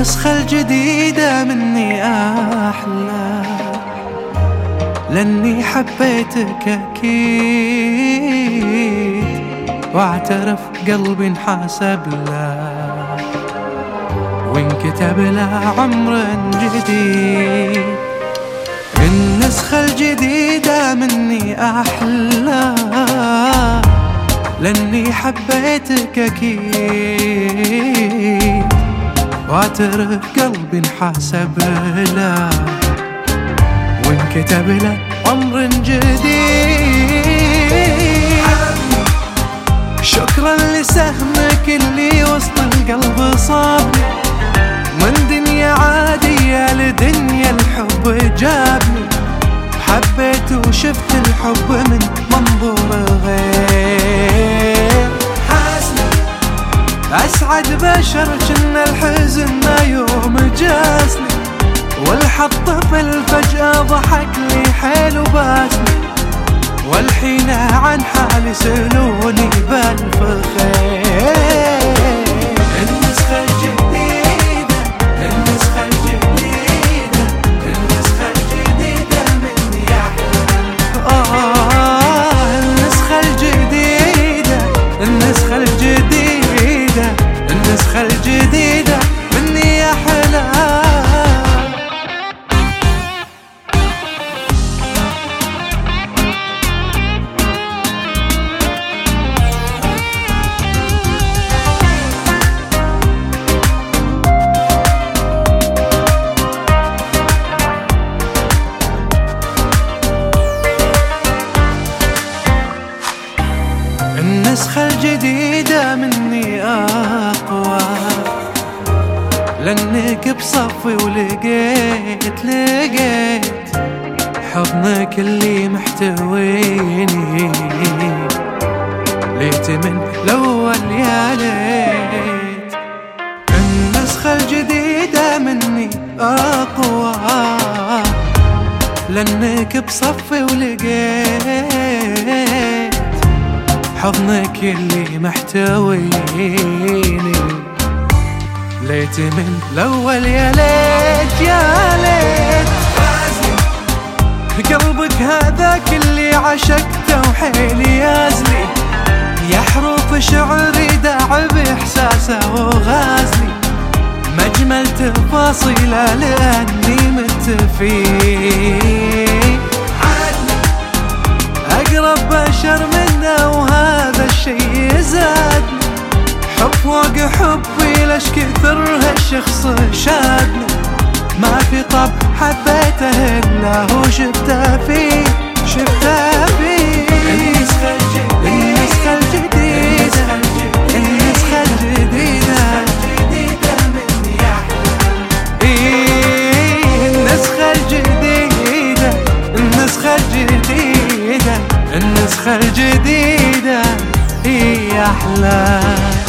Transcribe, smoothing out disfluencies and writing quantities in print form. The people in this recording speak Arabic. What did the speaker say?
النسخة الجديدة مني أحلى، لأني حبيتك أكيد، واعترف قلبي انحاسب له وانكتب له عمر جديد. النسخة الجديدة مني أحلى، لأني حبيتك أكيد، واعترف قلبي انحاسب له وانكتب له عمر جديد. شكرا لسهمك اللي وسط القلب صابني، من دنيا عادية لدنيا الحب جابني، حبيت وشفت الحب من منظور غير حاسني. أسعد بشر كنا الحزن ما يوم جاسني، والحظ طفل فجأة ضحك لي حيل وباسني، والحين عن حالي سألوني بألف خير. النسخة الجديدة، النسخة الجديدة، النسخة الجديدة مني أحلى. النسخة الجديدة، النسخة الجديدة، النسخة الجديدة مني أحلى. النسخة الجديدة مني أقوى، لأنك بصفي لقيت حضنك اللي محتويني، ليت من الأول يا ليت. النسخة الجديدة مني أقوى، لأنك بصفي ولقيت حضنك اللي محتويني، ليت من الأول يا ليت يا ليت. قلبك هذاك اللي عشقته وحيلي يازلي، يا حروف شعري داع بإحساسه وغازلي، مجمل تفاصيله لأني مت فيه. أقرب بشر منه وهذا الشي زادني، حب فوق حبي ليش كثر هالشخص شادني، ما في طب حبيته إلا هو شفته فيه، شفته فيه. النسخة الجديدة، النسخة الجديدة، النسخة الجديدة مني أحلى. النسخة الجديدة، النسخة الجديدة، النسخة الجديدة هي أحلى.